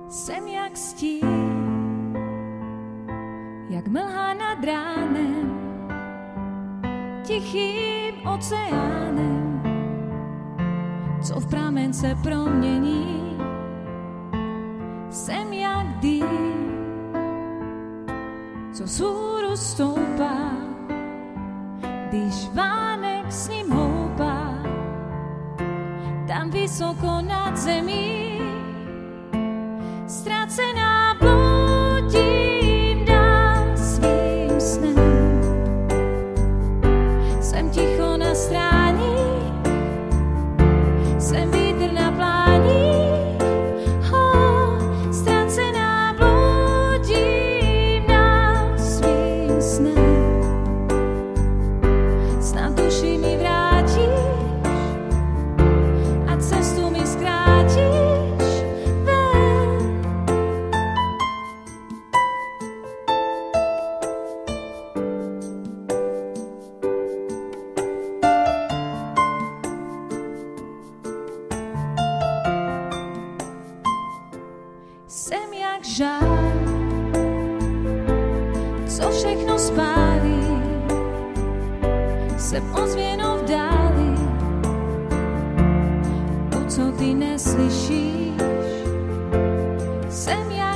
Jsem jak stín, jak mlha nad ránem, tichým oceánem, co v pramen se promění. Jsem jak dým, co vzhůru stoupá, když vánek s ním houpá, tam vysoko nad zemí. Ztracená bloudím dál svým snem. Jsem ticho na strání, jsem vítr na plání. Ztracená bloudím dál svým snem. Snad duši mi vrátíš a cestu mi zkrátíš. Jsem jak žár, co všechno spálí, jsem ozvěnou v dáli, to, co ty neslyšíš. Jsem jak